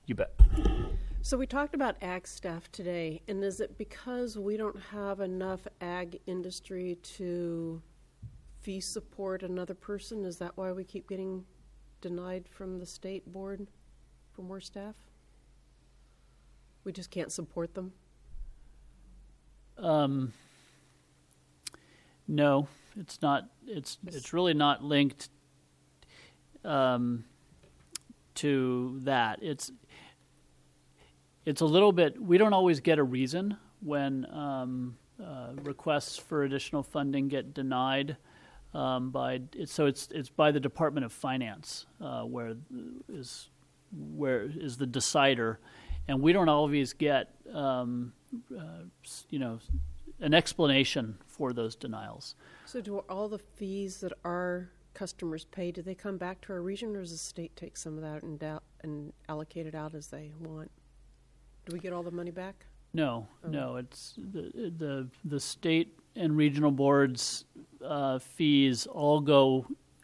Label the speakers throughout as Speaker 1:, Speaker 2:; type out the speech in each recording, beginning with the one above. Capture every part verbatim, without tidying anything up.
Speaker 1: You bet.
Speaker 2: So we talked about ag staff today, and is it because we don't have enough ag industry to fee support another person? Is that why we keep getting denied from the state board for more staff? We just can't support them?
Speaker 3: Um, no, it's not. It's it's really not linked um, to that. It's it's a little bit. We don't always get a reason when um, uh, requests for additional funding get denied. Um, by so it's it's by the Department of Finance uh, where is where is the decider, and we don't always get um, uh, you know an explanation for those denials.
Speaker 2: So do all the fees that our customers pay, do they come back to our region, or does the state take some of that and, da- and allocate it out as they want? Do we get all the money back?
Speaker 3: No,
Speaker 2: Oh.
Speaker 3: no. It's the the the state and regional boards uh, fees all go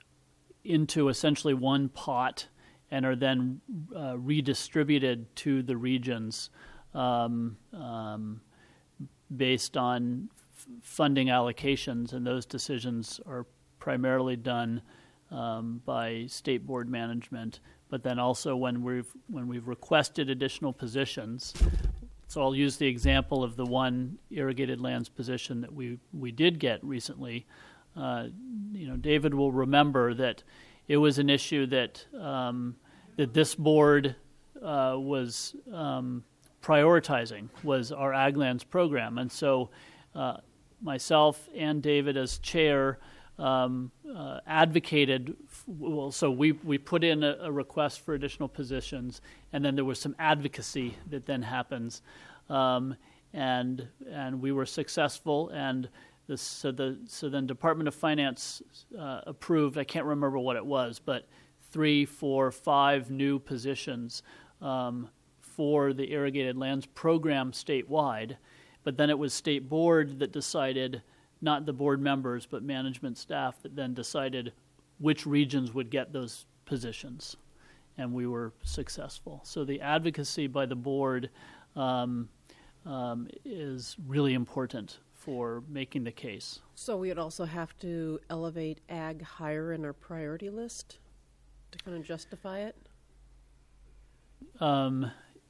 Speaker 3: into essentially one pot and are then uh, redistributed to the regions um, um, based on f- funding allocations, and those decisions are primarily done um, by state board management. But then also when we've when we've requested additional positions. So I'll use the example of the one irrigated lands position that we, we did get recently. Uh, you know, David will remember that it was an issue that um, that this board uh, was um, prioritizing, was our Ag Lands program. And so uh, myself and David as chair um, uh, advocated, f- well, so we, we put in a, a request for additional positions, and then there was some advocacy that then happens. Um, and and we were successful, and this, so the so then Department of Finance uh, approved, I can't remember what it was, but three, four, five new positions um, for the Irrigated Lands program statewide. But then it was state board that decided, not the board members, but management staff that then decided which regions would get those positions, and we were successful. So the advocacy by the board um, um, is really important for making the case.
Speaker 2: So we would also have to elevate ag higher in our priority list to kind of justify it?
Speaker 3: Um,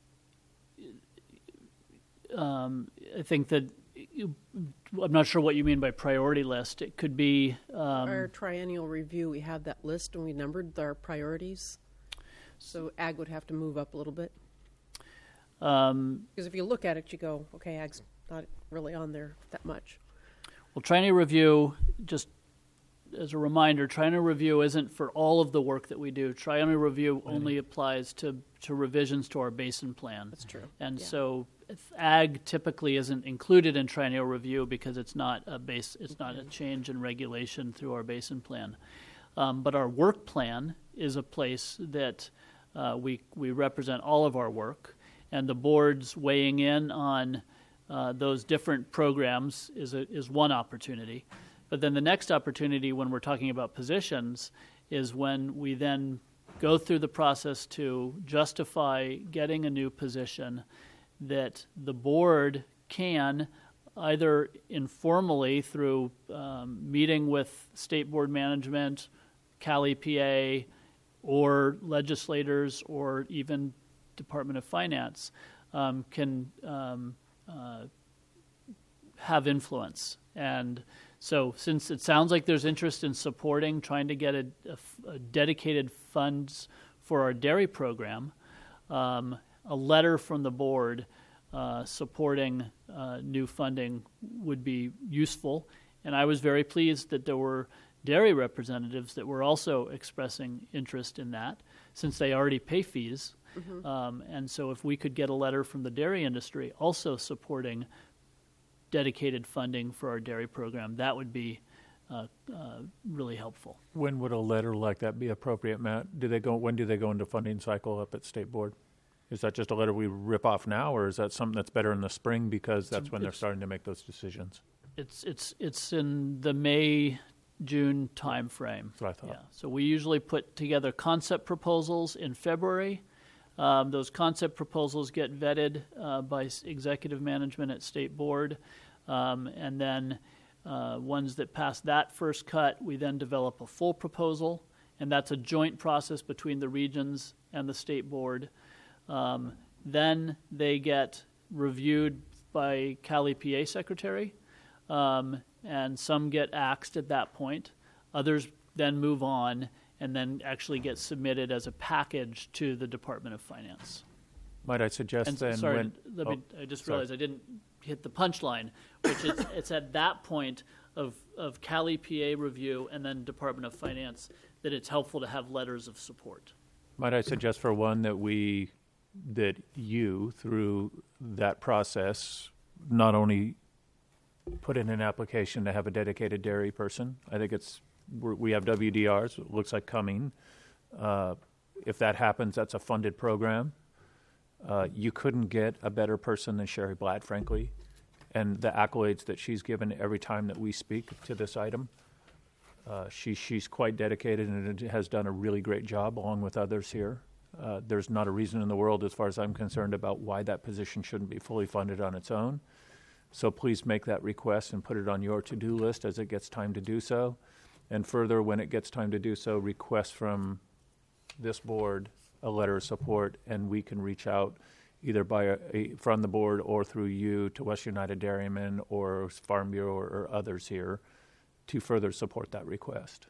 Speaker 3: um, I think that you, I'm not sure what you mean by priority list. It could be um,
Speaker 2: our triennial review. We have that list and we numbered our priorities. So ag would have to move up a little bit.
Speaker 3: Um,
Speaker 2: because if you look at it, you go, okay, ag's not really on there that much.
Speaker 3: Well, triennial review, just as a reminder, triennial review isn't for all of the work that we do. Triennial review only applies to, to revisions to our basin plan.
Speaker 2: That's true.
Speaker 3: And
Speaker 2: Yeah.
Speaker 3: so if ag typically isn't included in triennial review because it's not a base, it's not a change in regulation through our basin plan. Um, but our work plan is a place that uh, we we represent all of our work, and the board's weighing in on uh, those different programs is a, is one opportunity. But then the next opportunity when we're talking about positions is when we then go through the process to justify getting a new position that the board can either informally through um, meeting with state board management, Cal E P A, or legislators, or even Department of Finance um, can um, uh, have influence. And so since it sounds like there's interest in supporting, trying to get a, a, a dedicated funds for our dairy program, um, a letter from the board uh, supporting uh, new funding would be useful. And I was very pleased that there were dairy representatives that were also expressing interest in that, since they already pay fees. Mm-hmm. Um, and so if we could get a letter from the dairy industry also supporting dedicated funding for our dairy program, that would be uh, uh, really helpful.
Speaker 1: When would a letter like that be appropriate, Matt? Do they go? When do they go into funding cycle up at state board? Is that just a letter we rip off now, or is that something that's better in the spring because that's when they're starting to make those decisions?
Speaker 3: It's it's it's in the May June time frame.
Speaker 1: That's what I thought.
Speaker 3: Yeah. So we usually put together concept proposals in February. Um, those concept proposals get vetted uh, by s- executive management at State Board, um, and then uh, ones that pass that first cut, we then develop a full proposal, and that's a joint process between the regions and the State Board. Um, then they get reviewed by Cal E P A Secretary, um, and some get axed at that point. Others then move on and then actually get submitted as a package to the Department of Finance.
Speaker 1: Might I suggest
Speaker 3: And
Speaker 1: then
Speaker 3: sorry,
Speaker 1: when...
Speaker 3: let
Speaker 1: oh,
Speaker 3: me, I just
Speaker 1: sorry.
Speaker 3: realized I didn't hit the punchline, which is it's at that point of, of Cal E P A review and then Department of Finance that it's helpful to have letters of support.
Speaker 1: Might I suggest for one that we, that you, through that process, not only put in an application to have a dedicated dairy person. I think it's, we're, we have W D Rs, it looks like coming. Uh, if that happens, that's a funded program. Uh, you couldn't get a better person than Sherry Blatt, frankly, and the accolades that she's given every time that we speak to this item. Uh, she, she's quite dedicated and has done a really great job along with others here. Uh, there's not a reason in the world, as far as I'm concerned, about why that position shouldn't be fully funded on its own. So please make that request and put it on your to-do list as it gets time to do so. And further, when it gets time to do so, request from this board a letter of support, and we can reach out either by a, a, from the board or through you to West United Dairymen or Farm Bureau or, or others here to further support that request.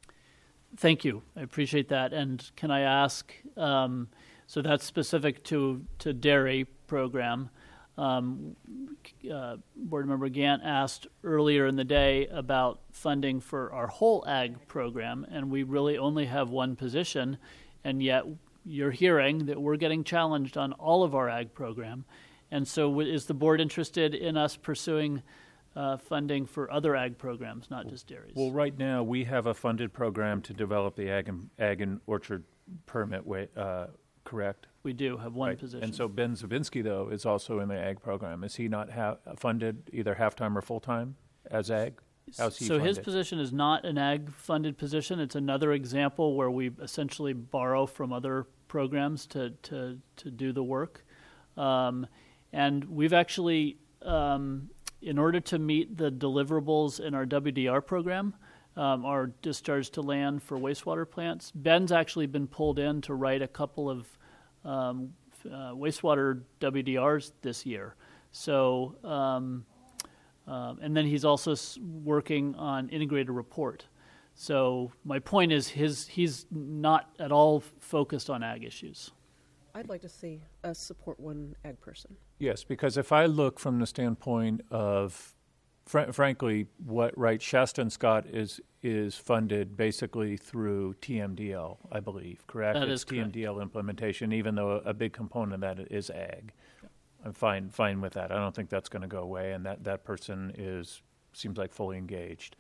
Speaker 3: Thank you. I appreciate that. And can I ask, um, so that's specific to, to dairy program. Um, uh, Board Member Gant asked earlier in the day about funding for our whole ag program, and we really only have one position, and yet you're hearing that we're getting challenged on all of our ag program. And so w- is the board interested in us pursuing uh, funding for other ag programs, not just dairies?
Speaker 1: Well, right now, we have a funded program to develop the ag and, ag and orchard permit, way, uh, correct?
Speaker 3: We do have one
Speaker 1: Right.
Speaker 3: position.
Speaker 1: And so Ben Zabinski, though, is also in the ag program. Is he not ha- funded either half-time or full-time as ag? How's he
Speaker 3: so his
Speaker 1: funded?
Speaker 3: position is not an ag-funded position. It's another example where we essentially borrow from other programs to to, to do the work. Um, and we've actually, um, in order to meet the deliverables in our W D R program, um, our discharge to land for wastewater plants, Ben's actually been pulled in to write a couple of um, uh, wastewater W D Rs this year. So. Um, Um, and then he's also s- working on integrated report. So my point is his he's not at all f- focused on ag issues.
Speaker 2: I'd like to see us support one ag person.
Speaker 1: Yes, because if I look from the standpoint of, fr- frankly, what right, Shasta and Scott is is funded basically through T M D L, I believe, correct?
Speaker 3: That
Speaker 1: it's
Speaker 3: is correct.
Speaker 1: T M D L implementation, even though a big component of that is ag. I'm fine fine with that. I don't think that's going to go away, and that, that person is seems like fully engaged.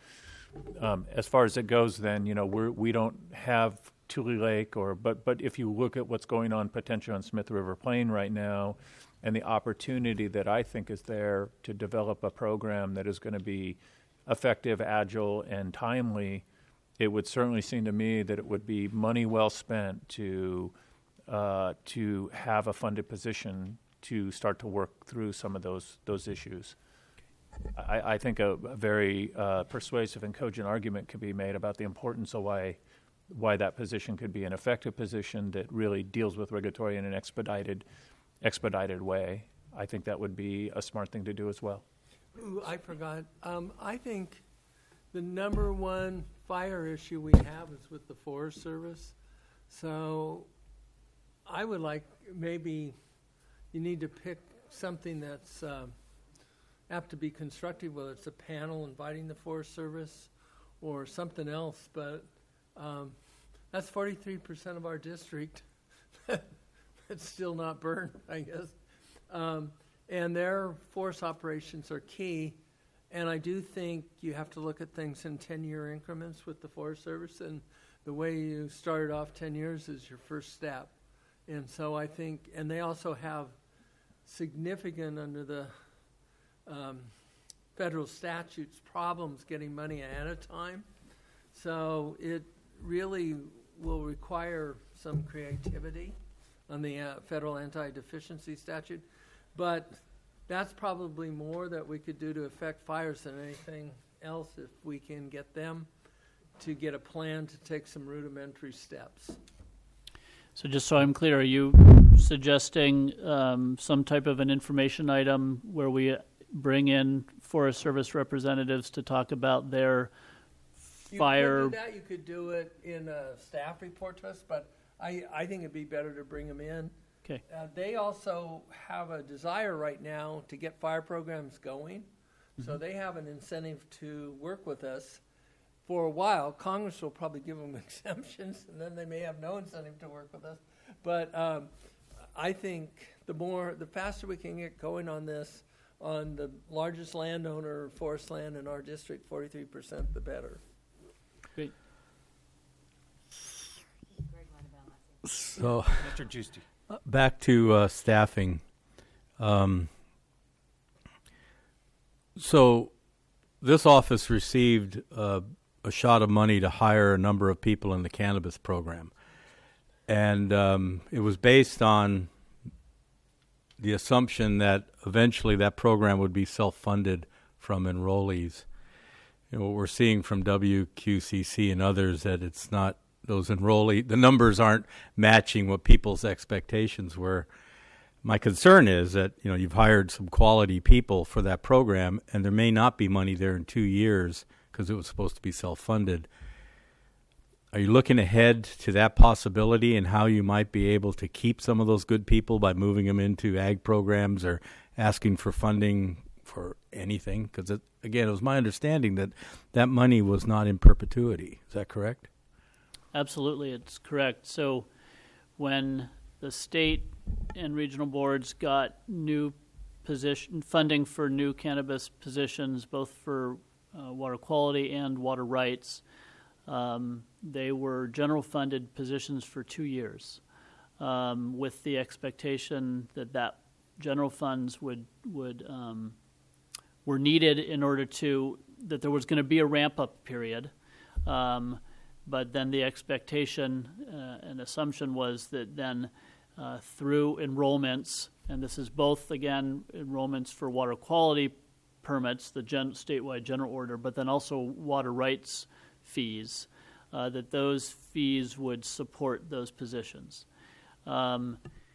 Speaker 1: Um, as far as it goes, then you know we're we don't have Tule Lake, or but but if you look at what's going on potentially on Smith River Plain right now, and the opportunity that I think is there to develop a program that is going to be effective, agile, and timely, it would certainly seem to me that it would be money well spent to uh, to have a funded position to start to work through some of those those issues. I, I think a, a very uh, persuasive and cogent argument could be made about the importance of why why that position could be an effective position that really deals with regulatory in an expedited expedited way. I think that would be a smart thing to do as well.
Speaker 4: Ooh, I forgot. Um, I think the number one fire issue we have is with the Forest Service. So I would like maybe you need to pick something that's um, apt to be constructive, whether it's a panel inviting the Forest Service or something else. But um, that's forty-three percent of our district. It's still not burned, I guess. Um, and their forest operations are key. And I do think you have to look at things in ten-year increments with the Forest Service. And the way you started off ten years is your first step. And so I think, and they also have significant under the um, federal statutes problems getting money ahead of time. So it really will require some creativity on the uh, federal anti-deficiency statute. But that's probably more that we could do to affect fires than anything else if we can get them to get a plan to take some rudimentary steps.
Speaker 3: So just so I'm clear, are you suggesting um, some type of an information item where we bring in Forest Service representatives to talk about their fire?
Speaker 4: You could do that. You could do it in a staff report to us, but I, I think it'd be better to bring them in.
Speaker 3: Okay.
Speaker 4: Uh, they also have a desire right now to get fire programs going, mm-hmm. so they have an incentive to work with us. For a while, Congress will probably give them exemptions, and then they may have no incentive to work with us. But um, I think the more, the faster we can get going on this, on the largest landowner of forest land in our district, forty-three percent, the better.
Speaker 3: Great.
Speaker 5: So,
Speaker 1: Mister Giusti.
Speaker 5: back to uh, staffing. Um, so, this office received uh, a shot of money to hire a number of people in the cannabis program. And um, it was based on the assumption that eventually that program would be self-funded from enrollees. You know, what we're seeing from W Q C C and others, that it's not those enrollee, the numbers aren't matching what people's expectations were. My concern is that, you know, you've hired some quality people for that program, and there may not be money there in two years because it was supposed to be self-funded. Are you looking ahead to that possibility and how you might be able to keep some of those good people by moving them into ag programs or asking for funding for anything? Because, it, again, it was my understanding that that money was not in perpetuity. Is that correct?
Speaker 3: Absolutely, it's correct. So when the state and regional boards got new position funding for new cannabis positions, both for uh, water quality and water rights, um, they were general funded positions for two years, um, with the expectation that that general funds would would um, were needed in order to that there was going to be a ramp up period. Um, But then the expectation uh, and assumption was that then uh, through enrollments, and this is both, again, enrollments for water quality permits, the gen- statewide general order, but then also water rights fees, uh, that those fees would support those positions. Um,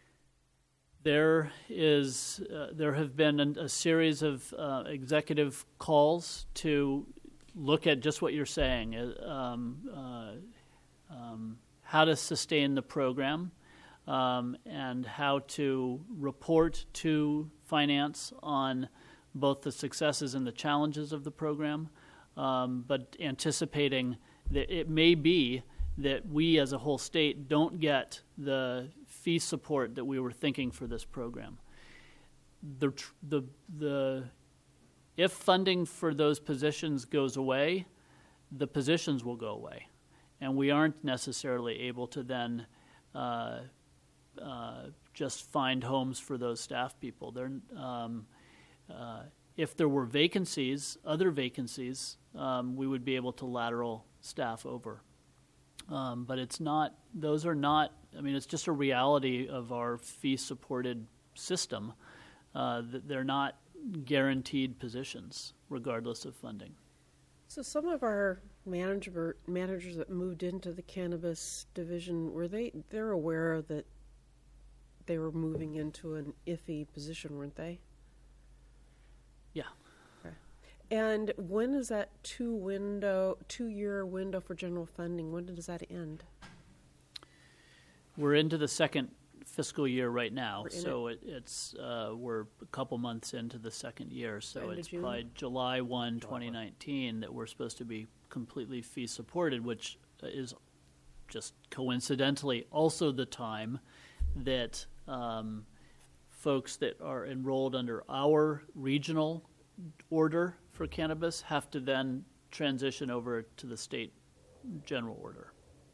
Speaker 3: there is, uh, there have been a, a series of uh, executive calls to look at just what you're saying, um, uh, um, how to sustain the program, um, and how to report to finance on both the successes and the challenges of the program, um, but anticipating that it may be that we as a whole state don't get the fee support that we were thinking for this program. The, the, the If funding for those positions goes away, the positions will go away. And we aren't necessarily able to then uh, uh, just find homes for those staff people. They're, um, uh, if there were vacancies, other vacancies, um, we would be able to lateral staff over. Um, but it's not, those are not, I mean, it's just a reality of our fee-supported system uh, that they're not guaranteed positions, regardless of funding.
Speaker 2: So some of our manager, managers that moved into the cannabis division, were they, they're aware that they were moving into an iffy position, weren't they?
Speaker 3: Yeah.
Speaker 2: Okay. And when is that two window, two-year window for general funding? When does that end?
Speaker 3: We're into the second fiscal year right now,
Speaker 2: We're in
Speaker 3: so it, it's uh, we're a couple months into the second year, so
Speaker 2: End of
Speaker 3: it's
Speaker 2: June?
Speaker 3: by July first, twenty nineteen that we're supposed to be completely fee supported, which is just coincidentally also the time that um, folks that are enrolled under our regional order for cannabis have to then transition over to the state general order.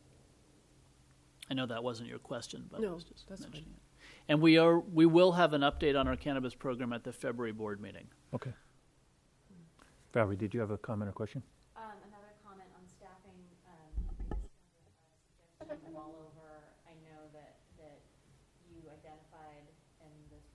Speaker 3: I know that wasn't your question, but I
Speaker 2: No,
Speaker 3: was just
Speaker 2: that's
Speaker 3: mentioning
Speaker 2: fine.
Speaker 3: it. And we are we will have an update on our cannabis program at the February board meeting.
Speaker 1: Okay. Valerie, did you have a comment or question?
Speaker 6: Um, another comment on staffing. Um, I just have a, a suggestion all over. I know that, that you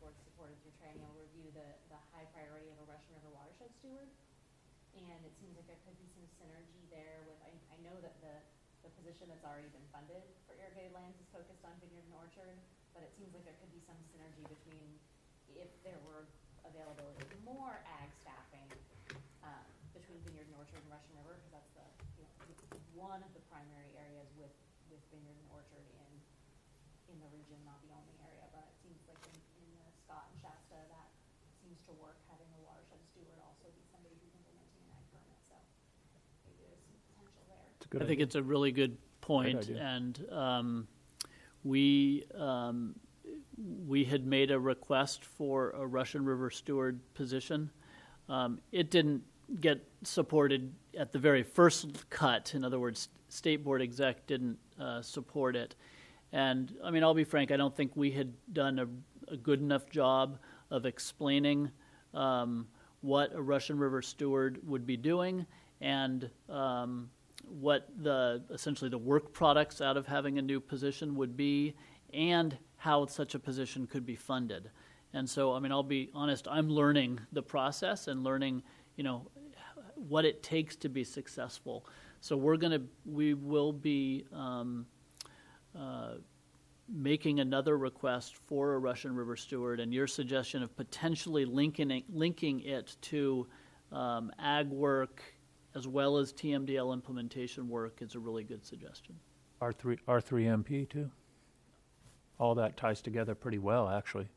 Speaker 6: board's support of your triennial review, the, the high priority of a Russian River watershed steward. And it seems like there could be some synergy there with, I, I know that the, the position that's already been funded for irrigated lands is focused on vineyard and orchard, but it seems like there could be some synergy between if there were availability of more ag staffing um, between vineyard and orchard and Russian River, because that's the, you know, one of the primary areas with, with vineyard and orchard in in the region, not the only area, but it seems like in, in the Scott and Shasta that seems to work, having a watershed steward also be somebody who's implementing an ag permit, so maybe there's some potential there.
Speaker 1: It's a good
Speaker 3: I think
Speaker 1: idea.
Speaker 3: it's a really good point,
Speaker 1: idea.
Speaker 3: and um, we um, we had made a request for a Russian River steward position. Um, it didn't get supported at the very first cut. In other words, state board exec didn't uh, support it. And I mean, I'll be frank, I don't think we had done a, a good enough job of explaining um, what a Russian River steward would be doing and um, what the essentially the work products out of having a new position would be and how such a position could be funded. And so, I mean, I'll be honest, I'm learning the process and learning, you know, what it takes to be successful. So we're going to, we will be um, uh, making another request for a Russian River steward, and your suggestion of potentially linking it, linking it to um, ag work as well as T M D L implementation work is a really good suggestion.
Speaker 1: R three, R three M P too. All that ties together pretty well, actually.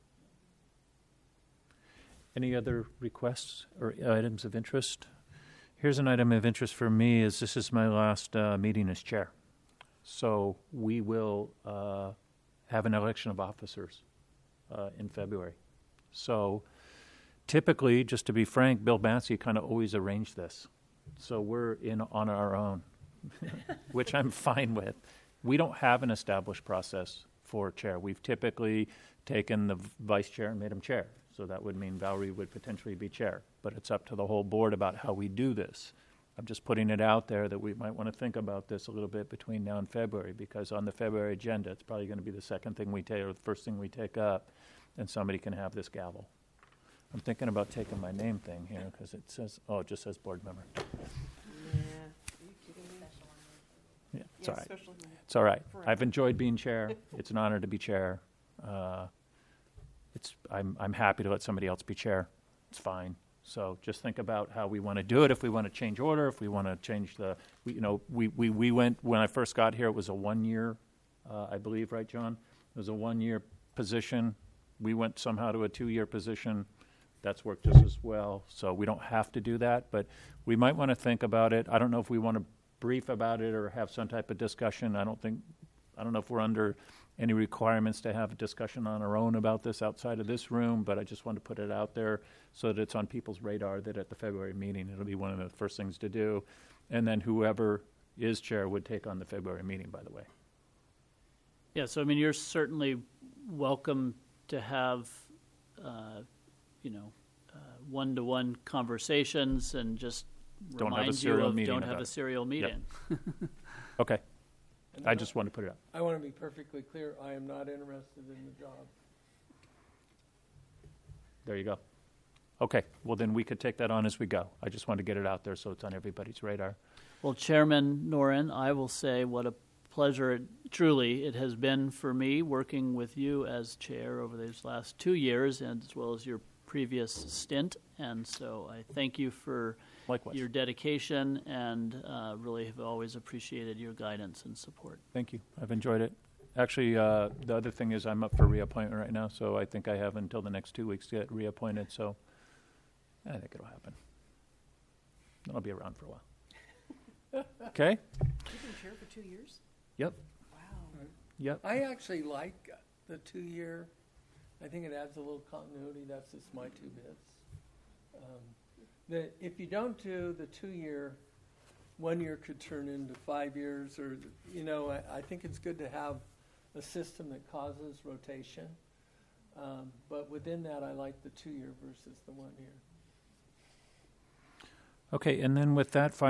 Speaker 1: Any other requests or items of interest? Here's an item of interest for me is this is my last uh, meeting as chair. So we will uh, have an election of officers uh, in February. So typically, just to be frank, Bill Massey kind of always arranged this. So we're in on our own, which I'm fine with. We don't have an established process for chair. We've typically taken the vice chair and made him chair. So that would mean Valerie would potentially be chair. But it's up to the whole board about how we do this. I'm just putting it out there that we might want to think about this a little bit between now and February, because on the February agenda, it's probably going to be the second thing we take or the first thing we take up, and somebody can have this gavel. I'm thinking about taking my name thing here because it says, oh, it just says board member.
Speaker 2: Yeah. Are you kidding me?
Speaker 1: Yeah, it's
Speaker 2: Yeah,
Speaker 1: all right.
Speaker 2: special meeting.
Speaker 1: It's all right.
Speaker 2: Forever.
Speaker 1: I've enjoyed being chair. It's an honor to be chair. Uh, it's I'm I'm happy to let somebody else be chair. It's fine. So just think about how we want to do it. If we want to change order, if we want to change the, we, you know, we, we, we went, when I first got here, it was a one-year, uh, I believe, right, John? It was a one-year position. We went somehow to a two-year position. That's worked just as well. So we don't have to do that, but we might want to think about it. I don't know if we want to brief about it or have some type of discussion. I don't think, I don't know if we're under any requirements to have a discussion on our own about this outside of this room, but I just want to put it out there so that it's on people's radar that at the February meeting, it'll be one of the first things to do. And then whoever is chair would take on the February meeting, by the way.
Speaker 3: Yeah, so I mean, you're certainly welcome to have, uh, you know, uh, one-to-one conversations and just
Speaker 1: Don't have a
Speaker 3: remind you
Speaker 1: serial
Speaker 3: of
Speaker 1: meeting
Speaker 3: don't
Speaker 1: about
Speaker 3: have a
Speaker 1: it.
Speaker 3: serial meeting.
Speaker 1: Okay.
Speaker 4: And
Speaker 1: I
Speaker 4: I-
Speaker 1: just want to put it out.
Speaker 4: I want to be perfectly clear, I am not interested in the job.
Speaker 1: There you go. Okay, well then we could take that on as we go. I just want to get it out there so it's on everybody's radar.
Speaker 3: Well, Chairman Noren, I will say what a pleasure it, truly it has been for me working with you as chair over these last two years, and as well as your previous stint. And so I thank you for
Speaker 1: Likewise.
Speaker 3: your dedication, and uh, really have always appreciated your guidance and support.
Speaker 1: Thank you. I've enjoyed it. Actually, uh, the other thing is I'm up for reappointment right now, so I think I have until the next two weeks to get reappointed, so I think it'll happen. I'll be around for a while. Okay?
Speaker 2: You've been chair for two years?
Speaker 1: Yep.
Speaker 2: Wow.
Speaker 1: Yep.
Speaker 4: I actually like the two-year. I think it adds a little continuity. That's just my two bits. Um, the, if you don't do the two-year, one year could turn into five years, or, you know, I, I think it's good to have a system that causes rotation. Um, but within that, I like the two-year versus the one-year.
Speaker 1: Okay, and then with that,